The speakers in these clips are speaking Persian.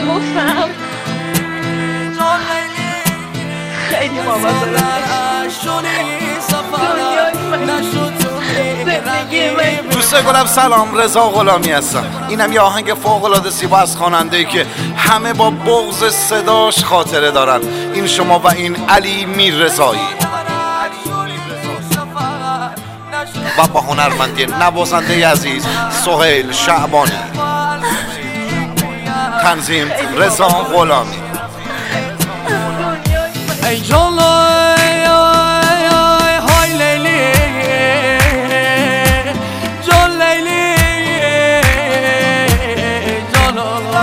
گفتم خیلی بابا دوست گلم سلام، رضا غلامی هستم. اینم یه آهنگ فوق‌العاده زیبا از خواننده‌ای که همه با بغض صداش خاطره دارن. این شما و این علی میررضایی و با هنرمندی نوازنده عزیز سهیل شعبانی، تنظیم رضا غلامی. ای جان های لیلی جان لیلی جان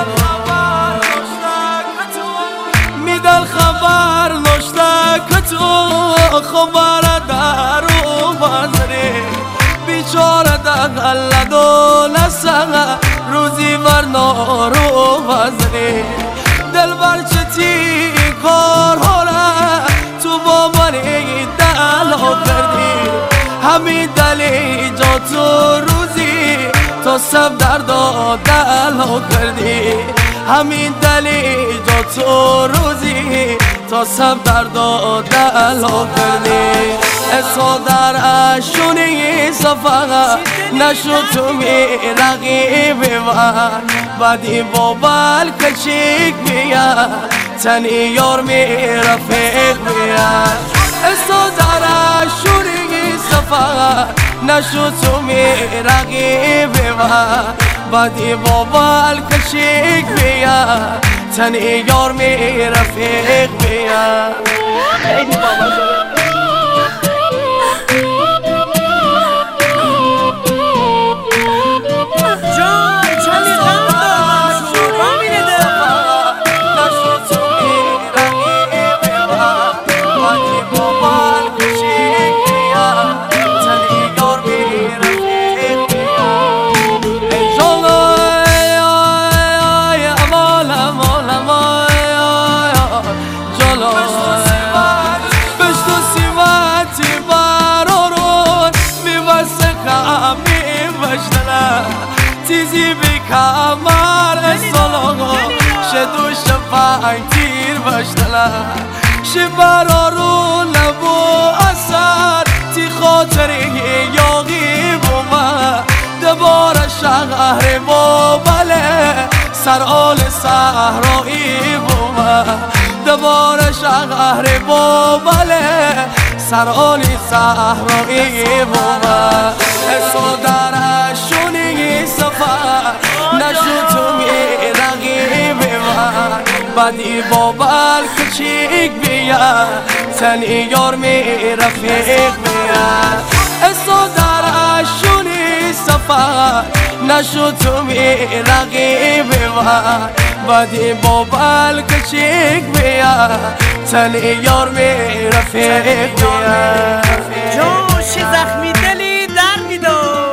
میدل خبر نشته که تو خبر دارو بازری بیچاره دقل دونسته روزی بر نارو بازری دل بر چتی کار تو با منی دلو کردی همین دلی جا تو روزی تو سب درد و دلو کردی همین دلی جا تو روزی تو سب درد و دلو کردی اسو در اشونی صفحه نشو تو می رقیبی من بعدی بابل کچیک بیاد تنی یار می رفیق بیاد اسو در اشونی صفحه نشو تو می رقیبی من بعدی بابل کچیک بیاد تنی یار می رفیق بیاد خیلی بابا تیزی بی کمر سلام شدوش پنج تیر بشتلا شبرارو لبو اثر تی خاطری یاغی بوما دبار شهر بابله سرال صحرایی بوما دبار شهر بابله سرال صحرایی بوما اسو درشونی صفحه نشو تو می رقیبی من بعدی بابل کچیک بیاد تنی یار می رفیق بیاد اسو درشونی صفحه نشو تو می رقیبی من بعدی بابل کچیک بیاد تنی یار می رفیق بیاد جوش زخمی دلی در میدار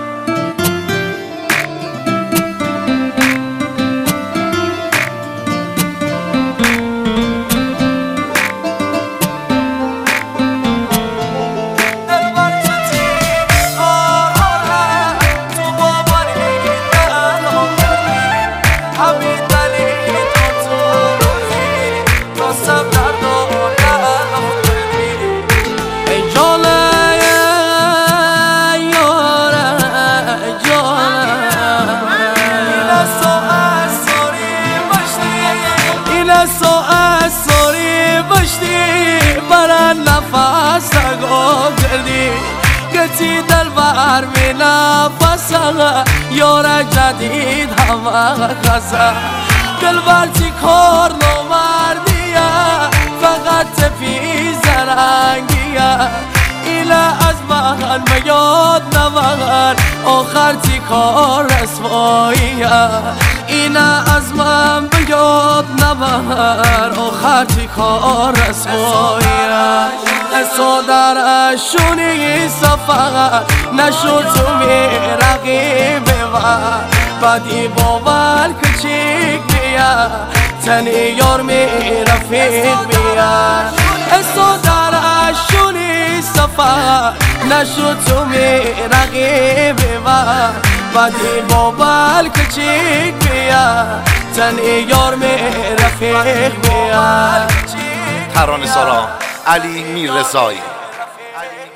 نفس نگاه کردی گتی دل بر می نفسه یار جدید همه خزه دل بر چی کار نمردیه فقط تفی زرنگیه ایله از من بیاد نمغر آخر چی کار رسواییه اینه از من بیاد نمغر آخر چی کار رسواییه اسو درشونی صفحه نشو تو می رقیبی من بعدی بابل کچیک بیاد تنی یار می رفیق بیاد اسو درشونی صفحه نشو تو می رقیبی من بعدی بابل کچیک بیاد تن یار می رفیق بیار ترانه سارا علی میررضایی.